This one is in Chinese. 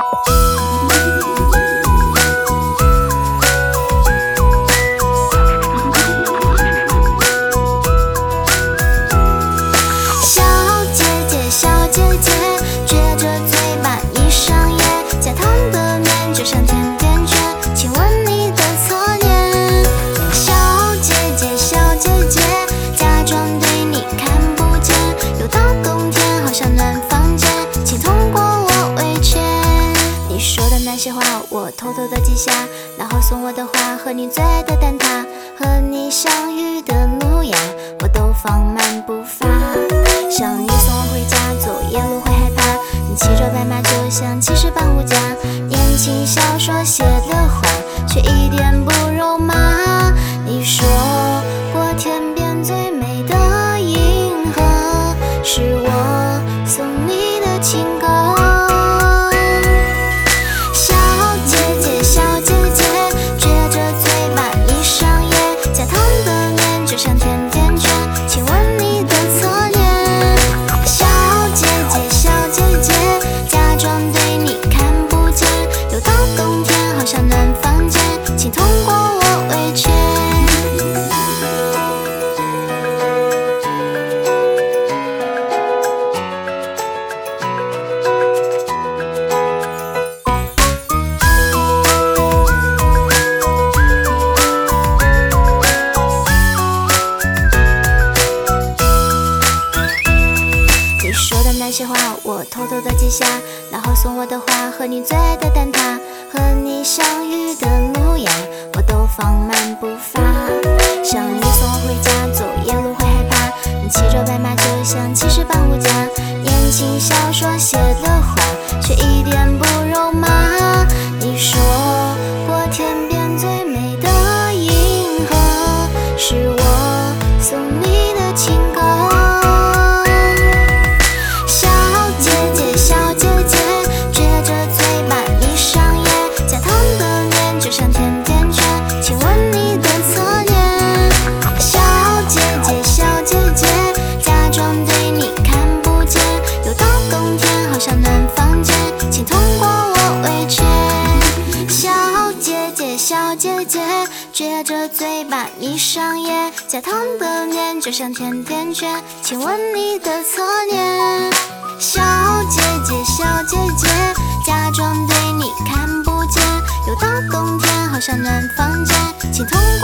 那些话我偷偷的记下，然后送我的花和你最爱的蛋挞，和你相遇的模样，我都放慢步伐。像你送我回家，走夜路会害怕，你骑着白马就像骑士扮护驾，言情小说写的话，却一点不肉麻。你说过天边最美的银河，是我送你的情歌。那些话我偷偷的记下，然后送我的花和你最爱的蛋挞，和你相遇的模样，我都放慢步伐。像你送我回家，走夜路会害怕，你骑着白马就像骑士扮护驾，言情小说写的话，却一点不肉麻。你说过天边最美的银河，是我送你的情歌。小姐姐撅着嘴巴闭上眼，加糖的脸就像甜甜圈，亲吻你的侧脸。小姐姐小姐姐假装对你看不见，又到冬天好像暖房间，请通